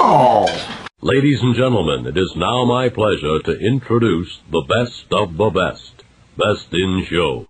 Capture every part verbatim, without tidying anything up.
Oh! Ladies and gentlemen, it is now my pleasure to introduce the best of the best. Best in Show.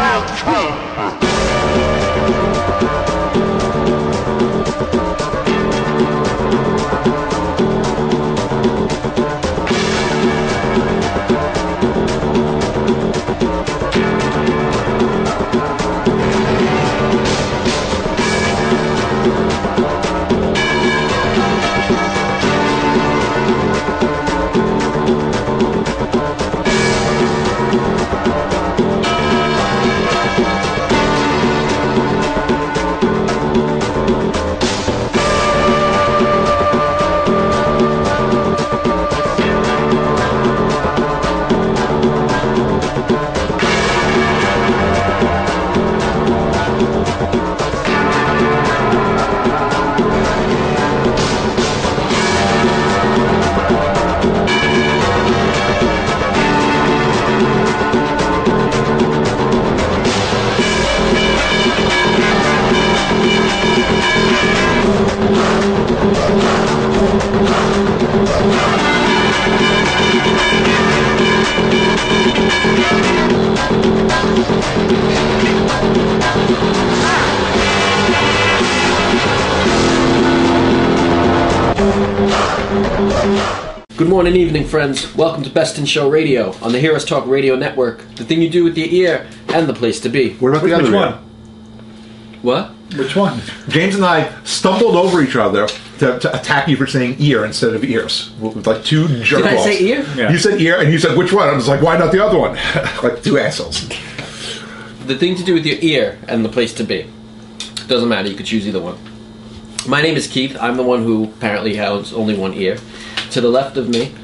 Good morning, evening, friends. Welcome to Best in Show Radio on the Heroes Talk Radio Network. The thing you do with your ear and the place to be. What about the Which other one? ear? What? Which one? James and I stumbled over each other to, to attack you for saying ear instead of ears. With like two jerk Did I say ear? Yeah. You said ear, and you said which one? I was like, why not the other one? Like two assholes. The thing to do with your ear and the place to be. Doesn't matter, you could choose either one. My name is Keith. I'm the one who apparently has only one ear. To the left of me.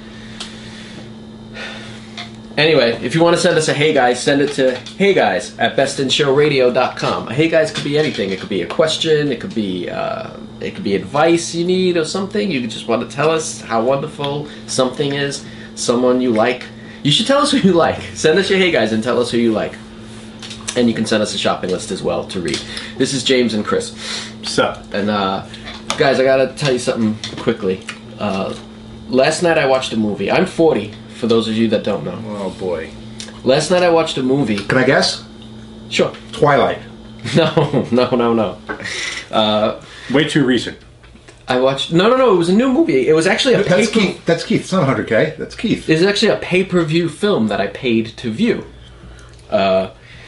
Anyway, if you want to send us a hey guys, send it to hey guys at best in show radio dot com. A hey guys could be anything. It could be a question, it could be uh, it could be advice you need or something. You just want to tell us how wonderful something is, someone you like. You should tell us who you like. Send us your hey guys and tell us who you like. And you can send us a shopping list as well to read. This is James and Chris. So, And uh, guys, I gotta tell you something quickly. Uh, last night I watched a movie. I'm forty, for those of you that don't know. oh boy. Last night I watched a movie. Can I guess? Sure. Twilight. No, no, no, no. Uh, Way too recent. I watched. No, no, no. It was a new movie. It was actually a That's pay. Keith. That's Keith. It's not one hundred K. That's Keith. It was actually a pay-per-view film that I paid to view. Uh,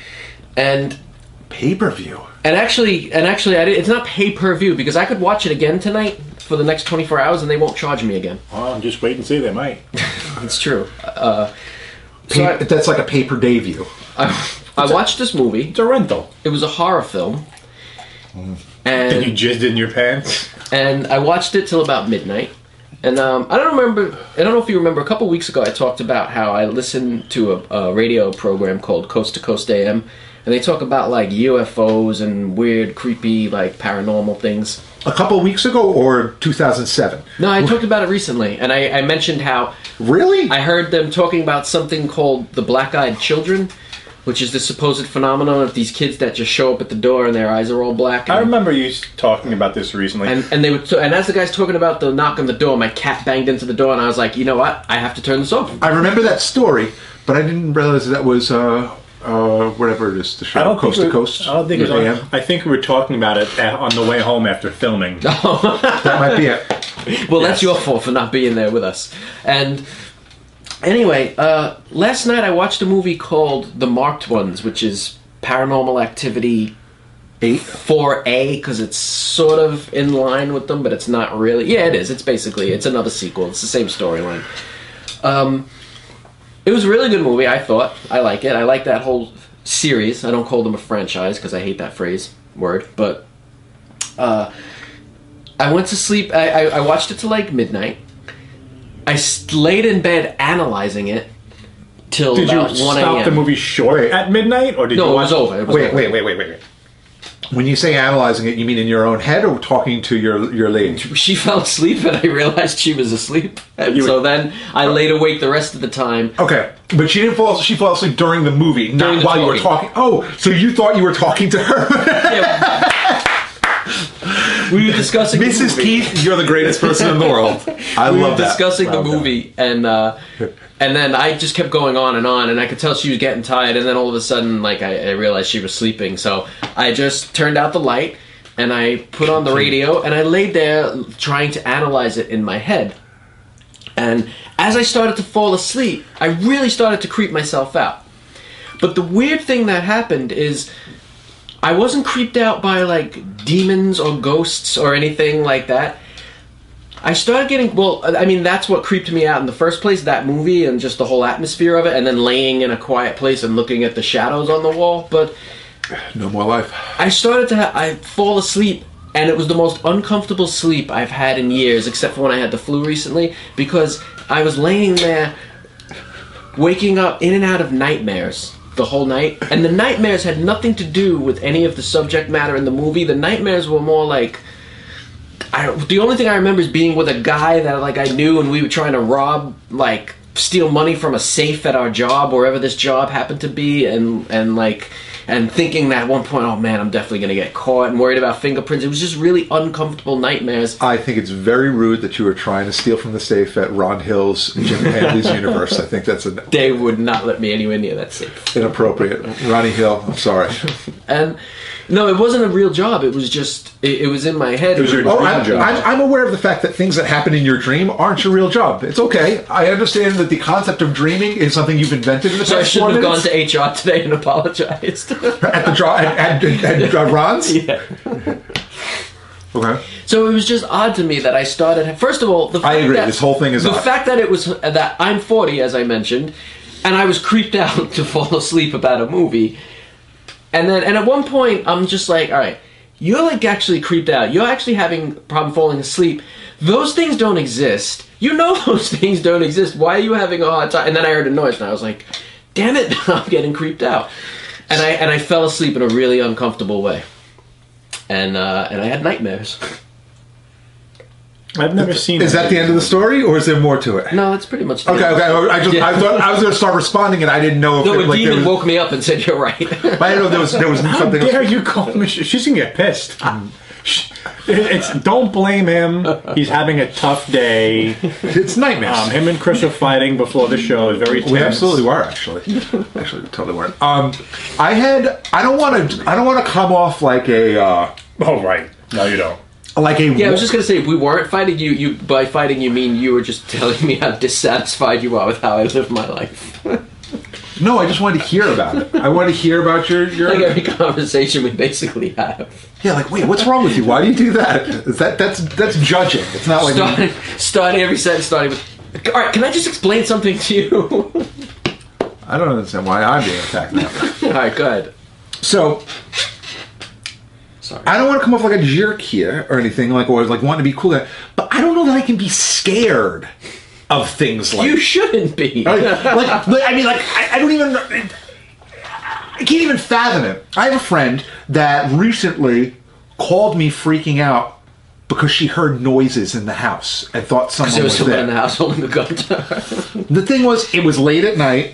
and Pay-per-view. and actually, and actually, I did, it's not pay-per-view because I could watch it again tonight for the next twenty-four hours and they won't charge me again. Well, just wait and see. They might. It's true. Uh, so Pay- I, that's like a pay-per-day view. I, I watched this movie. It's a rental. It was a horror film, Did you and jizzed in your pants? and I watched it till about midnight. And um, I don't remember. I don't know if you remember. A couple weeks ago, I talked about how I listened to a, a radio program called Coast to Coast A M, and they talk about like U F Os and weird, creepy, like paranormal things. A couple weeks ago or two thousand seven? No, I talked about it recently, and I, I mentioned how Really? I heard them talking about something called the black-eyed children, which is the supposed phenomenon of these kids that just show up at the door and their eyes are all black. I And, remember you talking about this recently. and and they would, and as the guy's talking about the knock on the door, my cat banged into the door, and I was like, you know what? I have to turn this off. I remember that story, but I didn't realize that was uh, uh, whatever it is. The show, I don't Coast think to we- Coast. I don't think it was A on, M. I think we were talking about it a- on the way home after filming. That might be it. Well, that's Yes. your fault for not being there with us. And anyway, uh, last night I watched a movie called The Marked Ones, which is Paranormal Activity Eight. four A, because it's sort of in line with them, but it's not really. Yeah, it is. It's basically, it's another sequel. It's the same storyline. Um, it was a really good movie, I thought. I like it. I like that whole series. I don't call them a franchise, because I hate that phrase, word. But uh, I went to sleep. I, I, I watched it till like midnight. I s- laid in bed analyzing it till Did you about one stop the a.m. movie short Wait. at midnight, or did No, you it watch was over. It was Wait, over. wait, wait, wait, wait, wait. When you say analyzing it, you mean in your own head or talking to your your lady? She fell asleep and I realized she was asleep. And You so were- then I laid awake the rest of the time. Okay, but she didn't fall. She fell asleep during the movie, not During the while you were talking. talking. Oh, so you thought you were talking to her? Yeah. we were discussing the Missus movie. Keith, you're the greatest person in the world. I we love were that. discussing the Well done. movie, and uh, and then I just kept going on and on, and I could tell she was getting tired. And then all of a sudden, like I, I realized she was sleeping, so I just turned out the light and I put on the radio, and I laid there trying to analyze it in my head. And as I started to fall asleep, I really started to creep myself out. But the weird thing that happened is I wasn't creeped out by like demons or ghosts or anything like that. I started getting, well, I mean, that's what creeped me out in the first place, that movie and just the whole atmosphere of it, and then laying in a quiet place and looking at the shadows on the wall. But No more life. I started to ha- I fall asleep, and it was the most uncomfortable sleep I've had in years, except for when I had the flu recently, because I was laying there waking up in and out of nightmares the whole night, and the nightmares had nothing to do with any of the subject matter in the movie. The nightmares were more like, I don't, the only thing I remember is being with a guy that like I knew, and we were trying to rob, like, steal money from a safe at our job, wherever this job happened to be, and and like, and thinking that at one point, oh man, I'm definitely gonna get caught, and worried about fingerprints. It was just really uncomfortable nightmares. I think it's very rude that you were trying to steal from the safe at Ron Hill's Jim Hanley's universe. I think that's an They would not let me anywhere near that safe. inappropriate. Ronnie Hill, I'm sorry. And no, it wasn't a real job. It was just, it, it was in my head. It was your Oh, dream I'm, job. I'm, I'm aware of the fact that things that happen in your dream aren't your real job. It's okay. I understand that the concept of dreaming is something you've invented in the So I past shouldn't four have gone minutes. to H R today and apologized. At the draw at, at, at, at Ron's. Yeah. Okay. So it was just odd to me that I started. First of all, the fact I agree. That, This whole thing is the odd. fact that it was that I'm forty, as I mentioned, and I was creeped out to fall asleep about a movie, and then and at one point I'm just like, all right, you're like actually creeped out. You're actually having a problem falling asleep. Those things don't exist. You know those things don't exist. Why are you having a hard time? And then I heard a noise, and I was like, damn it, I'm getting creeped out. And I and I fell asleep in a really uncomfortable way, and uh, and I had nightmares. I've never seen. Is that the end of the story, or is there more to it? No, that's pretty much. the Okay, end. okay. I just Yeah. I thought I was going to start responding, and I didn't know if No, it, a like there demon was. woke me up and said, "You're right." But I didn't know there was there was How something. dare else. you call me? She's gonna get pissed. Sh- It's don't blame him. He's having a tough day. It's nightmares. Um, him and Chris are fighting before the show. It's very tense. We absolutely were, actually. Actually, we totally weren't. Um, I had. I don't want to. I don't want to come off like a. Uh, Oh right. No, you don't. like a. Yeah, I was just gonna say, if we weren't fighting you, you by fighting you mean you were just telling me how dissatisfied you are with how I live my life. No, I just wanted to hear about it. I wanted to hear about your your. Like every conversation we basically have. Yeah, like wait, what's wrong with you? Why do you do that? Is that that's that's judging. It's not like. Starting, starting every sentence, starting with, "All right, can I just explain something to you?" I don't understand why I'm being attacked now. All right, go ahead. So Sorry. I don't want to come off like a jerk here or anything, like or like wanting to be cool, guy, but I don't know that I can be scared of things like. You shouldn't be. Like, like, like, I mean, like, I, I don't even, I can't even fathom it. I have a friend that recently called me freaking out because she heard noises in the house and thought someone There was was someone there. in the house holding a gun to her. The thing was, it was late at night,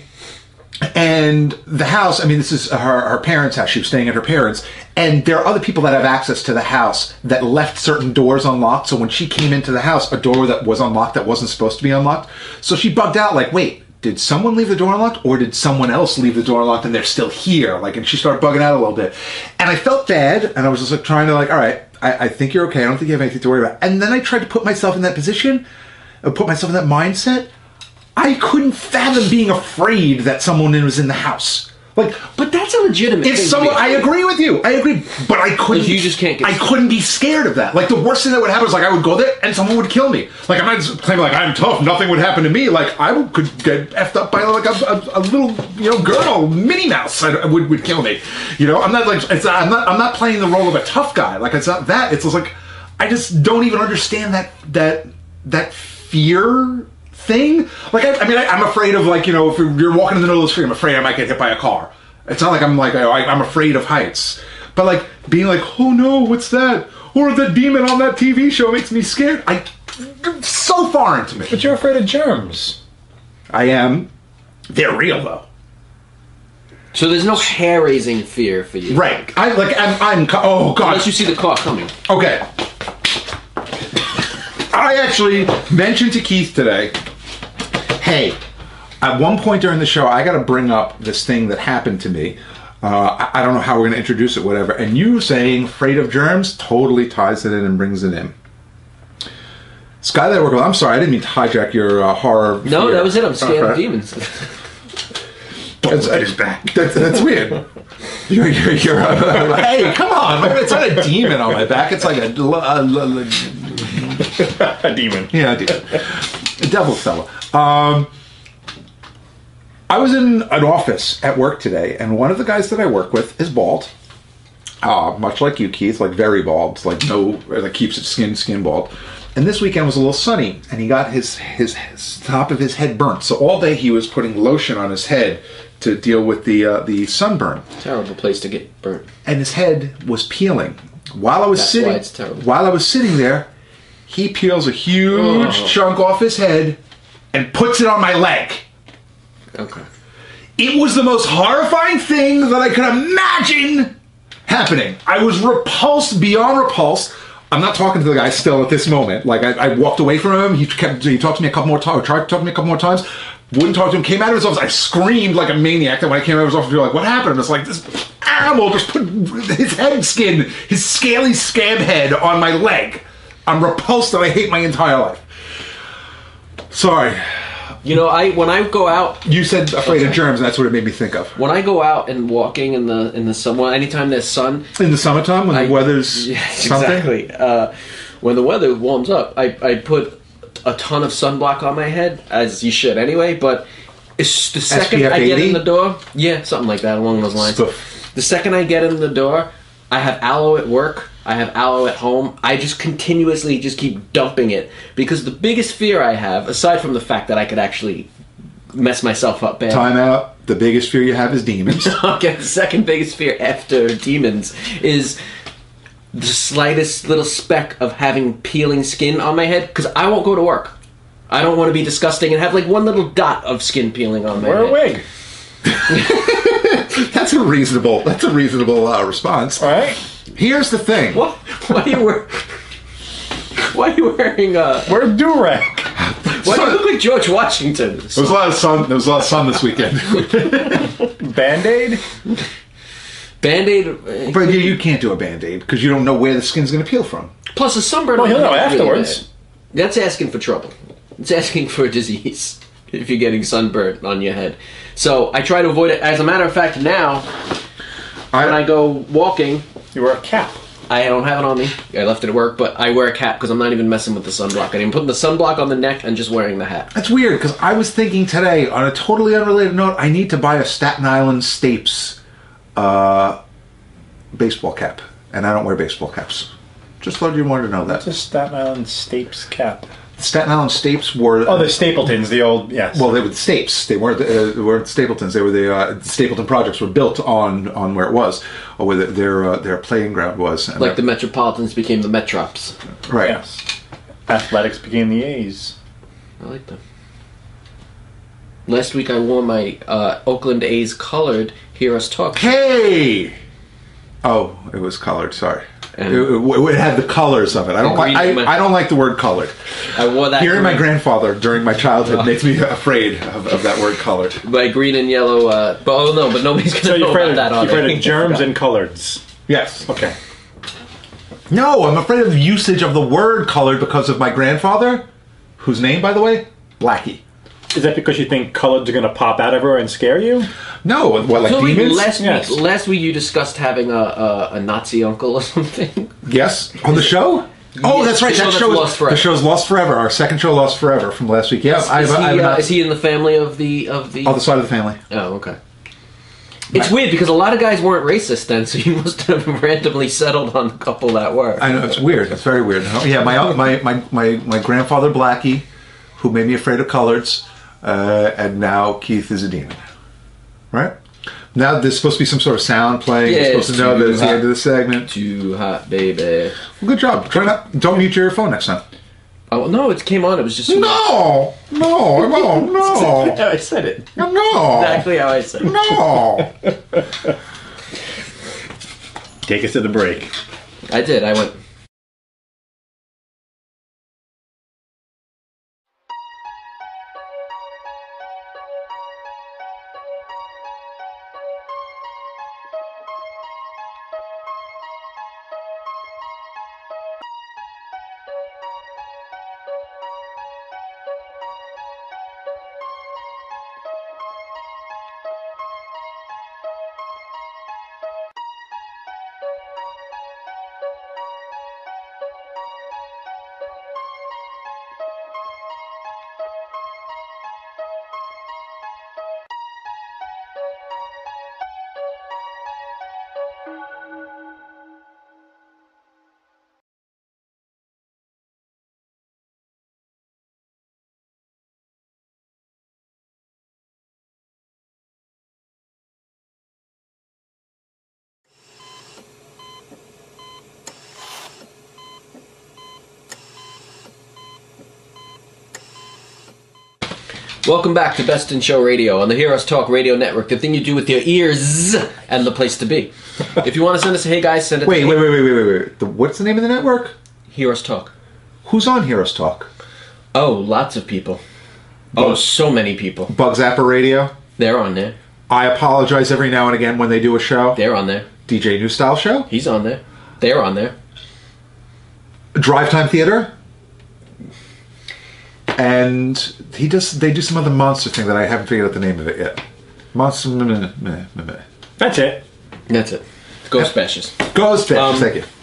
and the house, I mean, this is her, her parents' house. She was staying at her parents', and there are other people that have access to the house that left certain doors unlocked. So when she came into the house, a door that was unlocked that wasn't supposed to be unlocked. So she bugged out, like, wait, did someone leave the door unlocked, or did someone else leave the door unlocked and they're still here? Like, and she started bugging out a little bit. And I felt bad, and I was just like trying to, like, all right, I, I think you're okay. I don't think you have anything to worry about. And then I tried to put myself in that position, uh, put myself in that mindset. I couldn't fathom being afraid that someone was in the house. Like, But that's a legitimate if thing. to someone, be- I agree with you. I agree, but I couldn't. You just can't get- I couldn't be scared of that. Like the worst thing that would happen is like I would go there and someone would kill me. Like I'm not just claiming like I'm tough. Nothing would happen to me. Like I would, could get effed up by like a, a, a little you know girl, Minnie Mouse. I, would would kill me. You know, I'm not like it's. I'm not. I'm not playing the role of a tough guy. Like it's not that. It's just like I just don't even understand that that that fear thing. Like I, I mean, I, I'm afraid of like you know if you're, you're walking in the middle of the street, I'm afraid I might get hit by a car. It's not like I'm like I, I'm afraid of heights, but like being like, oh no, what's that? Or the demon on that T V show makes me scared. I so far into me. But you're afraid of germs. I am. They're real though. So there's no hair-raising fear for you. Right. I like. I'm. I'm. Oh god. Unless you see the car coming. Okay. I actually mentioned to Keith today, hey, at one point during the show, I got to bring up this thing that happened to me. Uh, I, I don't know how we're going to introduce it, whatever. And you saying afraid of germs totally ties it in and brings it in. Skylight Worker, I'm sorry, I didn't mean to hijack your uh, horror. No, fear. that was it. I'm scared Okay. of demons. That's, his back. That's, that's weird. You're, you're, you're uh, hey, come on. It's not a demon on my back. It's like a... a, a, A demon. Yeah, a demon. A devil fella. Um, I was in an office at work today, and one of the guys that I work with is bald. Uh, much like you, Keith, like very bald. Like no... Like keeps it skin, skin bald. And this weekend was a little sunny, and he got his, his, his top of his head burnt. So all day he was putting lotion on his head to deal with the uh, the sunburn. Terrible place to get burnt. And his head was peeling. While I was That's sitting, why it's terrible. while I was sitting there, he peels a huge Oh. chunk off his head and puts it on my leg. Okay. It was the most horrifying thing that I could imagine happening. I was repulsed beyond repulsed. I'm not talking to the guy still at this moment. Like, I, I walked away from him. He kept, he talked to me a couple more times, tried to talk to me a couple more times. Wouldn't talk to him. Came out of his office. I screamed like a maniac. And when I came out of his office, we were like, what happened? And it's like, this animal just put his head skin, his scaly scab head on my leg. I'm repulsed and I hate my entire life. Sorry. You know, I when I go out, You said afraid Okay. of germs, and that's what it made me think of. when I go out and walking in the in the sun, well, anytime there's sun, In the summertime, when I- the weather's yes, something. exactly. Uh, when the weather warms up, I I put a ton of sunblock on my head, as you should anyway. But it's the second S P F I get eighty? in the door, yeah, something like that along those lines. Stuff. The second I get in the door, I have aloe at work. I have aloe at home. I just continuously just keep dumping it because the biggest fear I have, aside from the fact that I could actually mess myself up bad. Time out. The biggest fear you have is demons. Okay, the second biggest fear after demons is the slightest little speck of having peeling skin on my head because I won't go to work. I don't want to be disgusting and have like one little dot of skin peeling on my Wear a head. wig. That's a reasonable. That's a reasonable uh, response. All right. Here's the thing. What? Why are you wearing? Why are you wearing a? Wear a do-rag. Why do you look like George Washington? There was a lot of sun. There was a lot of sun this weekend. Band-Aid? Band-Aid. But you, you can't do a band-aid because you don't know where the skin's going to peel from. Plus a sunburn. Well, on he'll my know head is really afterwards. bad. That's asking for trouble. It's asking for a disease if you're getting sunburnt on your head. So I try to avoid it. As a matter of fact, now I, when I go walking, You wear a cap. I don't have it on me. I left it at work, but I wear a cap because I'm not even messing with the sunblock. I'm putting the sunblock on the neck and just wearing the hat. That's weird because I was thinking today, on a totally unrelated note, I need to buy a Staten Island Stapes uh, baseball cap, and I don't wear baseball caps. Just thought you wanted to know that. It's a Staten Island Stapes cap. Staten Island Stapes were Oh, the Stapletons, the old, yes. well, they were the Stapes. They weren't uh, they weren't Stapletons. They were the uh, Stapleton projects were built on on where it was, or where the, their uh, their playing ground was. And Like the Metropolitans became the Metrops. right. Yes. Athletics became the A's. I like them. Last week I wore my uh, Oakland A's colored Hear Us Talk. Hey. Oh, it was colored. Sorry. And- It, it, it had the colors of it. I don't like. green- I, I don't like the word colored. I wore that. Hearing my green- grandfather during my childhood makes me afraid of, of that word colored. my green and yellow. Uh, but oh no, but nobody's gonna So you're know afraid, about of, that on you're afraid it. of germs and coloreds. Yes. Okay. No, I'm afraid of the usage of the word colored because of my grandfather, whose name, by the way, Blackie. Is that because you think coloreds are going to pop out everywhere and scare you? No, what, like So wait, demons? last Yes. week, last week you discussed having a, a, a Nazi uncle or something. Yes, on the show. Oh, Yeah, that's right. the show That that's show is Lost Forever. the show's Lost Forever. Our second show, Lost Forever, from last week. Yeah, I have, Is I have he, an uh, Nazi- is he in the family of the of the? other side of the family. Oh, okay. It's weird because a lot of guys weren't racist then, so you must have randomly settled on a couple that were. I know it's weird. It's very weird. Yeah, my my my my, my grandfather Blackie, who made me afraid of coloreds, uh, and now Keith is a demon. Right now, there's supposed to be some sort of sound playing. Yeah, You're supposed it's to know that it's the too end of the segment. Too hot, baby. Well, good job. Try not. Don't mute your phone next time. Oh no, it came on. It was just No, no, no, no, how I said it. no, Exactly how I said it. no. Take us to the break. I did. I went. Welcome back to Best in Show Radio on the Heroes Talk Radio Network. The thing you do with your ears and the place to be. If you want to send us a hey guys, send it Wait, to wait, wait, wait, wait, wait, wait. The, what's the name of the network? Heroes Talk. Who's on Heroes Talk? Oh, lots of people. Oh, Bug- so many people. Bug Zapper Radio. They're on there. I apologize every now and again when they do a show. They're on there. D J New Style Show. He's on there. They're on there. Drive Time Theater. And he does. They do some other monster thing that I haven't figured out the name of it yet. Monster. Meh, meh, meh, meh. That's it. That's it. Ghost Bashes. Ghost Bashes. Um, Thank you.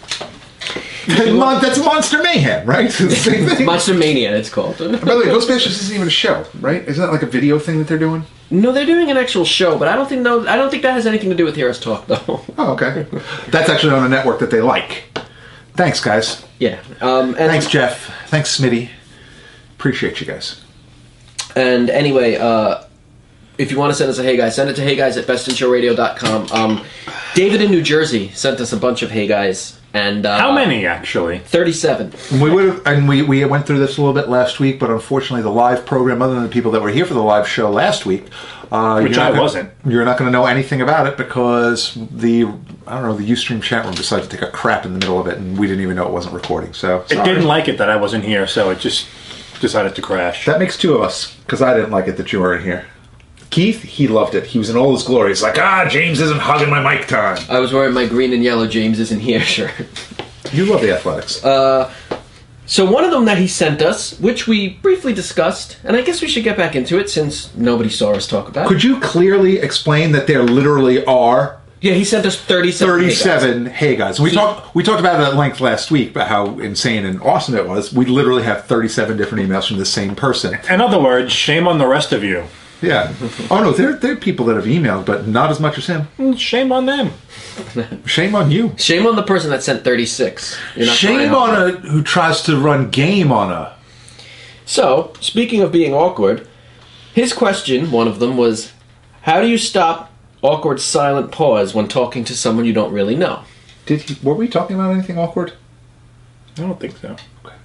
Mon- that's Monster Mayhem, right? It's the same thing. Monster Mania, it's called. By the way, Ghost Bashes isn't even a show, right? Isn't that like a video thing that they're doing? No, they're doing an actual show, but I don't think no, I don't think that has anything to do with Heroes Talk, though. Oh, okay. That's actually on a network that they like. Thanks, guys. Yeah. Um, and, Thanks, Jeff. Thanks, Smitty. Appreciate you guys. And anyway, uh, if you want to send us a hey guys, send it to hey guys at best in show radio dot com. Um, David in New Jersey sent us a bunch of hey guys. And uh, How many, actually? thirty-seven. We would have, and we, we went through this a little bit last week, but unfortunately, the live program, other than the people that were here for the live show last week, uh, Which you're not I gonna- wasn't. You're not going to know anything about it because the I don't know the Ustream chat room decided to take a crap in the middle of it, and we didn't even know it wasn't recording. So It sorry. didn't like it that I wasn't here, so it just decided to crash. That makes two of us because I didn't like it that you weren't here. Keith, he loved it. He was in all his glory. He's like, ah, James isn't hugging my mic time. I was wearing my green and yellow James isn't here shirt. You love the Athletics. Uh, so one of them that he sent us, which we briefly discussed, and I guess we should get back into it since nobody saw us talk about it. Could you clearly explain that there literally are Yeah, he sent us thirty-seven. thirty-seven hey guys? We talked we talked about it at length last week about how insane and awesome it was. We literally have thirty-seven different emails from the same person. In other words, shame on the rest of you. Yeah. Oh no, there there are people that have emailed, but not as much as him. Mm, Shame on them. Shame on you. Shame on the person that sent thirty-six. You're not Shame trying on hard. a who tries to run game on a. So, speaking of being awkward, his question, one of them, was, how do you stop awkward silent pause when talking to someone you don't really know? Did he, were we talking about anything awkward? I don't think so.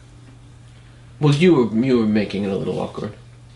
Well, you were you were making it a little awkward.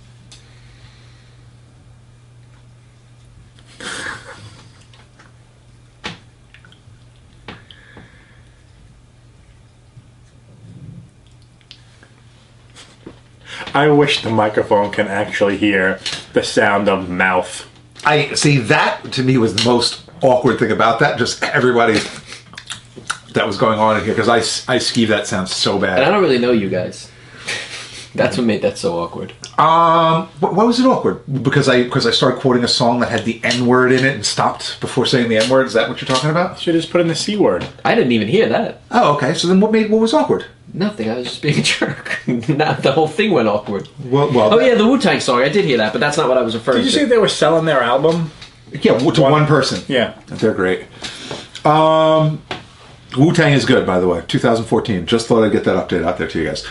I wish the microphone can actually hear the sound of mouth. I see that to me was the most awkward thing about that. Just everybody that was going on in here because I I skeeve that sounds so And I bad. don't really know you guys. That's what made that so awkward. Um, wh- why was it awkward? Because I because I started quoting a song that had the N word in it and stopped before saying the N word. Is that what you're talking about? Should just put in the C word. I didn't even hear that. Oh, okay. So then what made what was awkward? Nothing. I was just being a jerk. Not the whole thing went awkward. Well, well Oh yeah, the Wu-Tang song. I did hear that, but that's not what I was referring Did you to. say they were selling their album? yeah, to one person. Yeah. They're great. Um, Wu-Tang is good, by the way. twenty fourteen. Just thought I'd get that update out there to you guys.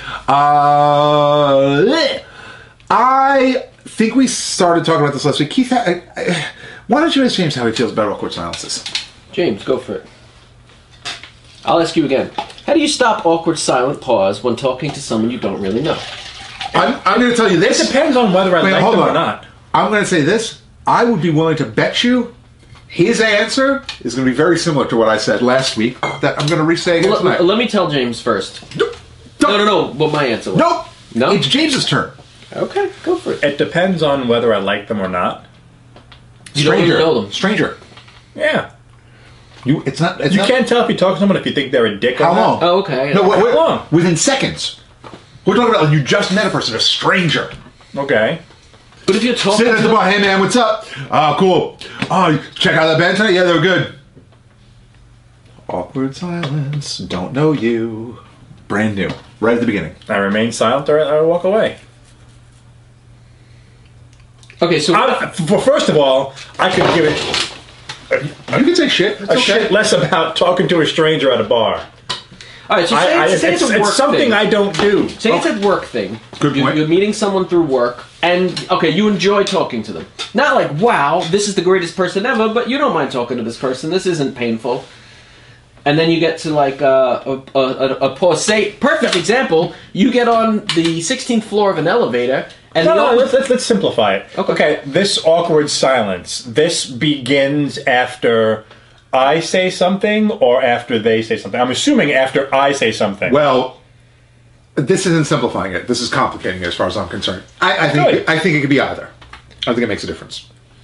Uh, I think we started talking about this last week. Keith, I, I, why don't you ask James how he feels about awkward silences? James, go for it. I'll ask you again. How do you stop awkward silent pause when talking to someone you don't really know? I'm, I'm going to tell you It this. depends on whether I Wait, like hold them on. or not. I'm going to say this. I would be willing to bet you his answer is going to be very similar to what I said last week. That I'm going to re-say again Let, tonight. let me tell James first. Nope. No, no, no. What my answer was. Nope. No? It's James's turn. Okay, go for it. It depends on whether I like them or not. You don't Stranger. even know them. Stranger. Yeah. You. It's not. It's You not, can't tell if you talk to someone if you think they're a dick or How not. long? Oh, okay. No, wait, wait, How long? within seconds. We're talking about like you just met a person, a stranger. Okay. But if you're talking Sit at the to... bar, hey man, what's up? Oh, cool. Oh, check out that band tonight? Yeah, they were good. Awkward silence, don't know you. Brand new, right at the beginning. I remain silent or I walk away. Okay, so... I, f- first of all, I could give it You can say shit. It's a okay. shit less about talking to a stranger at a bar. All right, so say, I, I, say it's, it's, a it's work something thing. I don't do. Say it's a work thing. Good You- point. You're meeting someone through work, and, okay, you enjoy talking to them. Not like, wow, this is the greatest person ever, but you don't mind talking to this person. This isn't painful. And then you get to, like, uh, a, a, a, a pause. Say, perfect example, you get on the sixteenth floor of an elevator, And No, the no, awkward- let's, let's let's simplify it. Okay. Okay, this awkward silence. This begins after I say something or after they say something. I'm assuming after I say something. Well, this isn't simplifying it. This is complicating it as far as I'm concerned. I, I think Really? I think it could be either. I think it makes a difference.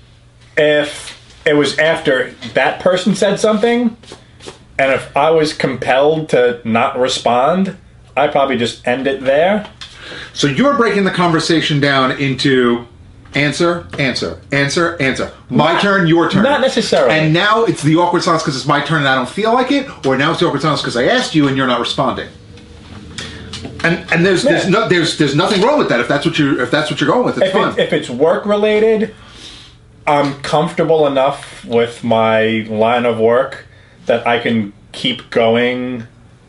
If it was after that person said something, and if I was compelled to not respond, I'd probably just end it there. So you're breaking the conversation down into answer, answer, answer, answer. My Not- turn, your turn. not necessarily. And now it's the awkward silence because it's my turn and I don't feel like it, or now it's the awkward silence because I asked you and you're not responding. And and there's there's Yeah. no there's there's nothing wrong with that if that's what you if that's what you're going with. It's If, fun. it, if it's work related, I'm comfortable enough with my line of work that I can keep going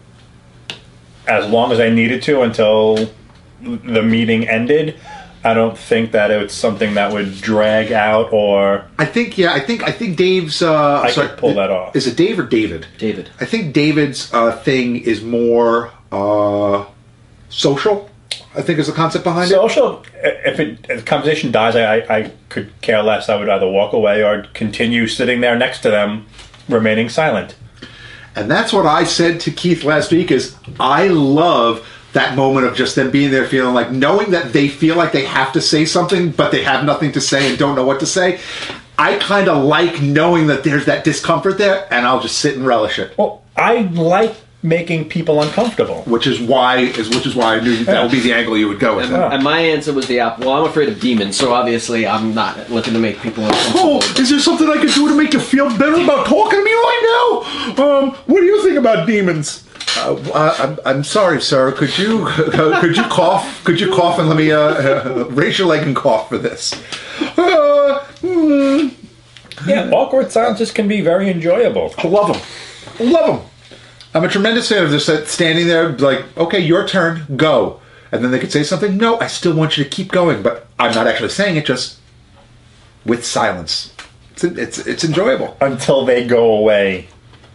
as long as I needed to until the meeting ended. I don't think that it's something that would drag out or I think yeah, I think I think Dave's. Uh, I sorry, could pull that off. Is it Dave or David? David. I think David's uh, thing is more uh, social. I think is the concept behind it. social. If, it, if the conversation dies, I, I, I could care less. I would either walk away or continue sitting there next to them, remaining silent. And that's what I said to Keith last week. Is I love that moment of just them being there, feeling like knowing that they feel like they have to say something, but they have nothing to say and don't know what to say. I kind of like knowing that there's that discomfort there, and I'll just sit and relish it. Well, I like making people uncomfortable. Which is why is which is why I knew that would be the angle you would go with. And, it. and my answer was the opposite. Well, I'm afraid of demons, so obviously I'm not looking to make people uncomfortable. Oh, is there something I can do to make you feel better about talking to me right now? Um, what do you think about demons? Uh, uh, I'm, I'm sorry, sir. Could you uh, could you cough? Could you cough and let me uh, uh, raise your leg and cough for this? Uh, mm, Yeah, awkward silences can be very enjoyable. I love them. Love them. I'm a tremendous fan of just that standing there, like, okay, your turn, go. And then they could say something. No, I still want you to keep going, but I'm not actually saying it, just with silence. It's it's, it's enjoyable. Until they go away.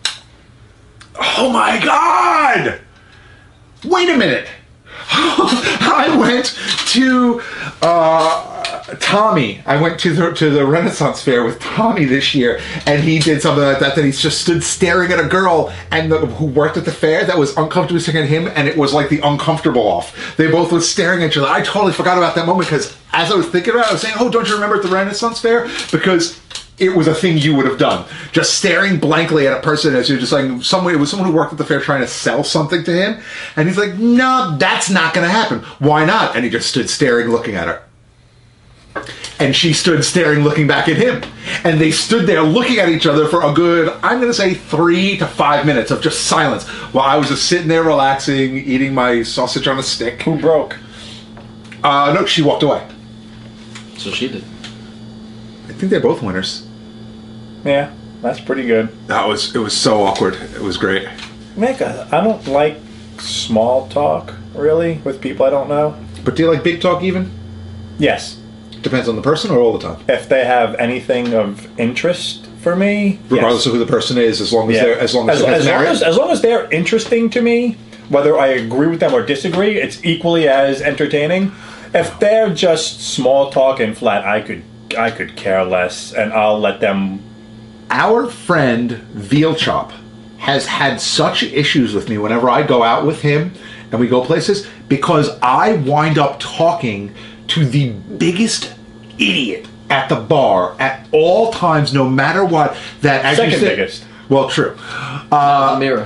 Oh my God! Wait a minute. I went to uh, Tommy. I went to the to the Renaissance Fair with Tommy this year, and he did something like that. That he just stood staring at a girl and the, who worked at the fair that was uncomfortably staring at him, and it was like the uncomfortable off. They both were staring at each other. I totally forgot about that moment because as I was thinking about it, I was saying, "Oh, don't you remember at the Renaissance Fair?" Because it was a thing you would have done. Just staring blankly at a person as you're just like, someone, it was someone who worked at the fair trying to sell something to him. And he's like, no, that's not going to happen. Why not? And he just stood staring, looking at her. And she stood staring, looking back at him. And they stood there looking at each other for a good, I'm going to say three to five minutes of just silence while I was just sitting there relaxing, eating my sausage on a stick. Who broke? Uh, no, she walked away. So she did. I think they're both winners. Yeah, that's pretty good. That was, it was so awkward. It was great. Mecca, I don't like small talk, really, with people I don't know. But do you like big talk even? Yes. Depends on the person or all the time? If they have anything of interest for me, Regardless yes. of who the person is, as long as Yeah. they're as long as, as, they're as long married. as as long as they're interesting to me, whether I agree with them or disagree, it's equally as entertaining. If they're just small talk and flat, I could I could care less, and I'll let them. Our friend Veal Chop has had such issues with me whenever I go out with him and we go places because I wind up talking to the biggest idiot at the bar at all times, no matter what. That as Second you said, biggest. Well, true. Uh, mirror.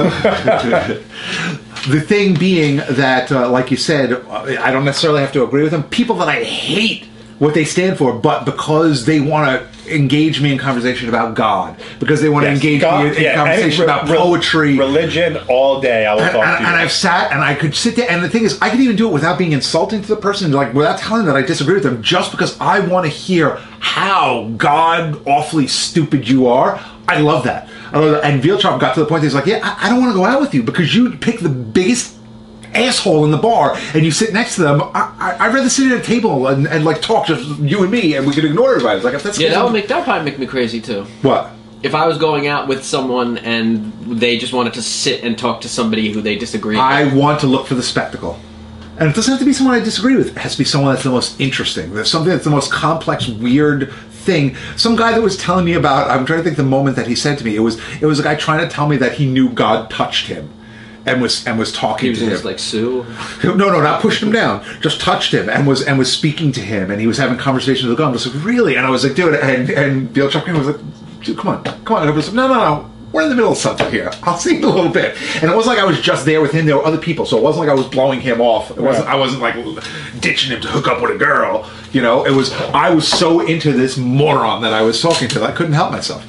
The thing being that, uh, like you said, I don't necessarily have to agree with them. People that I hate what they stand for, but because they want to engage me in conversation about God, because they want to Yes, engage God- me in, in yeah, conversation any re- about re- poetry. religion all day. I will And, talk and- to you. and I've sat and I could sit there, and the thing is, I could even do it without being insulting to the person, like without telling them that I disagree with them, just because I want to hear how god awfully stupid you are. I love that. I love that. And Veal Chop got to the point that he's like, yeah, I, I don't want to go out with you because you pick the biggest asshole in the bar and you sit next to them. I, I, I'd rather sit at a table and, and like talk, just you and me, and we could ignore everybody. It's like if that's Yeah, that would make that would probably make me crazy too. what. If I was going out with someone and they just wanted to sit and talk to somebody who they disagree I with. want to look for the spectacle. And it doesn't have to be someone I disagree with. It has to be someone that's the most interesting. There's something that's the most complex, weird thing. Some guy that was telling me about, I'm trying to think the moment that he said to me, it was it was a guy trying to tell me that he knew God touched him and was and was talking He was to in him. his, like, Sue. No, no, not pushing him down. Just touched him and was and was speaking to him, and he was having conversations with God. I was like, really? And I was like, dude, and and Bill Chuckman was like, dude, come on, come on. And I was like, no, no, no. We're in the middle of something here. I'll see you in a little bit. And it wasn't like I was just there with him. There were other people, so it wasn't like I was blowing him off. It wasn't. I wasn't like ditching him to hook up with a girl. You know, it was. I was so into this moron that I was talking to that I couldn't help myself.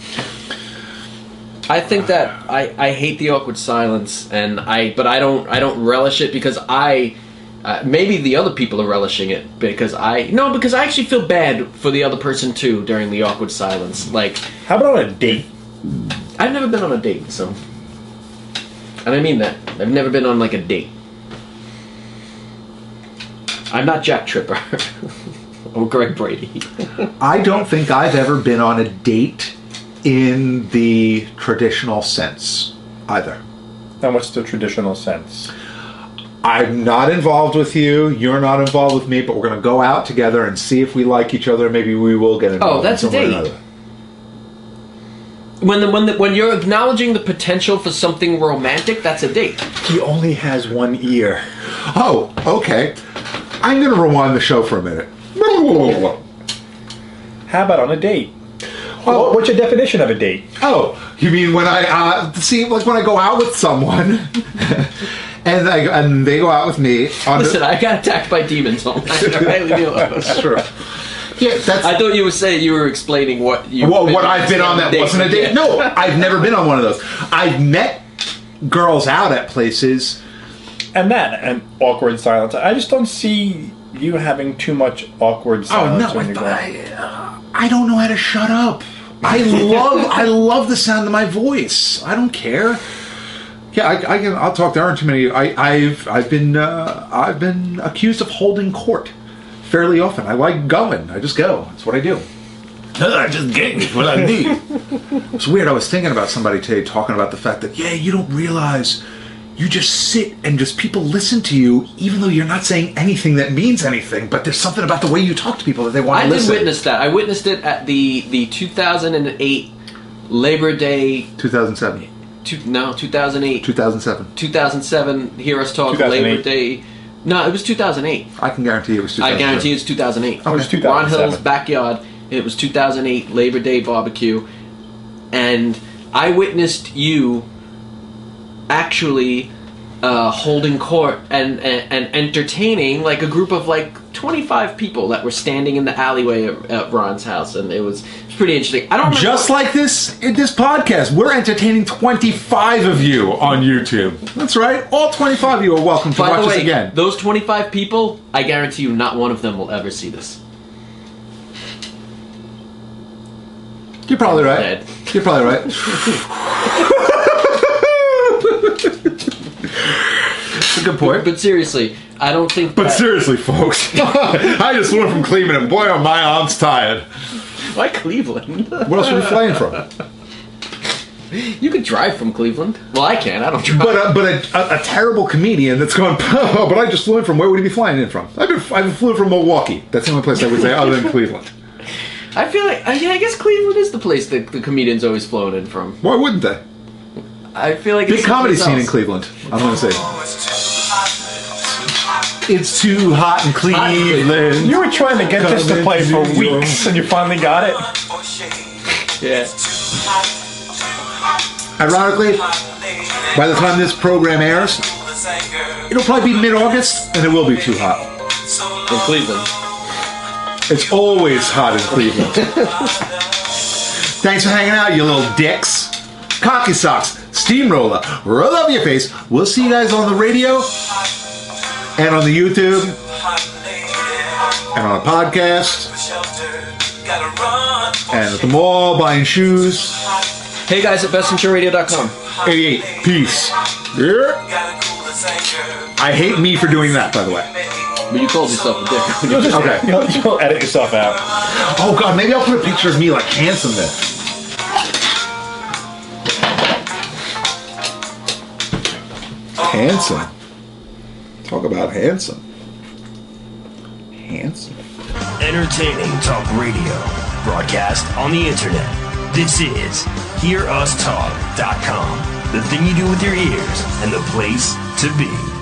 I think that I, I hate the awkward silence, and I but I don't I don't relish it because I uh, maybe the other people are relishing it because I no because I actually feel bad for the other person too during the awkward silence. Like, How about on a date? I've never been on a date, so and I mean that I've never been on like a date. I'm not Jack Tripper or Greg Brady. I don't think I've ever been on a date in the traditional sense either. And what's the traditional sense? I'm not involved with you. You're not involved with me. But we're going to go out together and see if we like each other. Maybe we will get involved. Oh, that's in a some way or date. another. When the when the, when you're acknowledging the potential for something romantic, that's a date. He only has one ear. Oh, okay. I'm going to rewind the show for a minute. How about on a date? Well, what's your definition of a date? Oh, you mean when I uh, see, like when I go out with someone, and I and they go out with me. On Listen, the, I got attacked by demons all night. I really do. that's true. Yeah, that's. I thought you were saying you were explaining what you. Well, what I've been on that wasn't a date. No, I've never been on one of those. I've met girls out at places. And that, and awkward silence. I just don't see you having too much awkward Oh silence no, when I, you go. I, uh, I don't know how to shut up. I love, I love the sound of my voice. I don't care. Yeah, I, I can. I'll talk. There aren't too many. I, I've, I've been, uh, I've been accused of holding court fairly often. I like going. I just go. That's what I do. I just get what I need. It's weird. I was thinking about somebody today talking about the fact that yeah, you don't realize. You just sit and just people listen to you, even though you're not saying anything that means anything. But there's something about the way you talk to people that they want I to did listen. witness that. I witnessed it at the the two thousand eight Labor Day. two thousand seven. Two, no, two thousand eight. two thousand seven. two thousand seven. Hear Us Talk two thousand eight. Labor Day. No, it was two thousand eight. I can guarantee it was two thousand I seven. guarantee it's two thousand eight. It was two Ron thousand seven. Hill's backyard. It was two thousand eight Labor Day barbecue, and I witnessed you actually uh, holding court and, and and entertaining like a group of like twenty-five people that were standing in the alleyway at, at Ron's house, and it was, it was pretty interesting. I don't remember Just like this in this podcast, we're entertaining twenty-five of you on YouTube. That's right. All twenty-five of you are welcome to By watch the us way, again. those twenty-five people, I guarantee you, not one of them will ever see this. You're probably right. Dead. You're probably right. That's a good point. But seriously, I don't think. But that, seriously, folks, I just flew from Cleveland, and boy, are my arms tired. why Cleveland? What else are we flying from? You could drive from Cleveland. Well, I can't. I don't drive. But a, but a, a, a terrible comedian that's going, oh, but I just flew in from, where would he be flying in from? I've been, I flew from Milwaukee. That's the only place I would say other than Cleveland. I feel like, uh, yeah, I guess Cleveland is the place that the comedian's always flown in from. Why wouldn't they? I feel like Big it's comedy someplace scene in else. Cleveland, I'm going to say. It's too hot in Cleveland. You were trying to get this to play for Come into weeks, and you finally got it. Yeah. Ironically, by the time this program airs, it'll probably be mid-August, and it will be too hot. In Cleveland. It's always hot in Cleveland. Thanks for hanging out, you little dicks. Cocky Socks, Steamroller, roll up your face. We'll see you guys on the radio, and on the YouTube, and on a podcast, and at the mall buying shoes. Hey guys at best in show radio dot com. eighty-eight, peace. Yeah. I hate me for doing that, by the way. But you called yourself a dick. when you You'll just, Okay. you'll, you'll edit yourself out. Oh god, maybe I'll put a picture of me like handsome there. Handsome. Talk about handsome. handsome. Entertaining talk radio. Broadcast on the internet. This is hear us talk dot com. The thing you do with your ears and the place to be.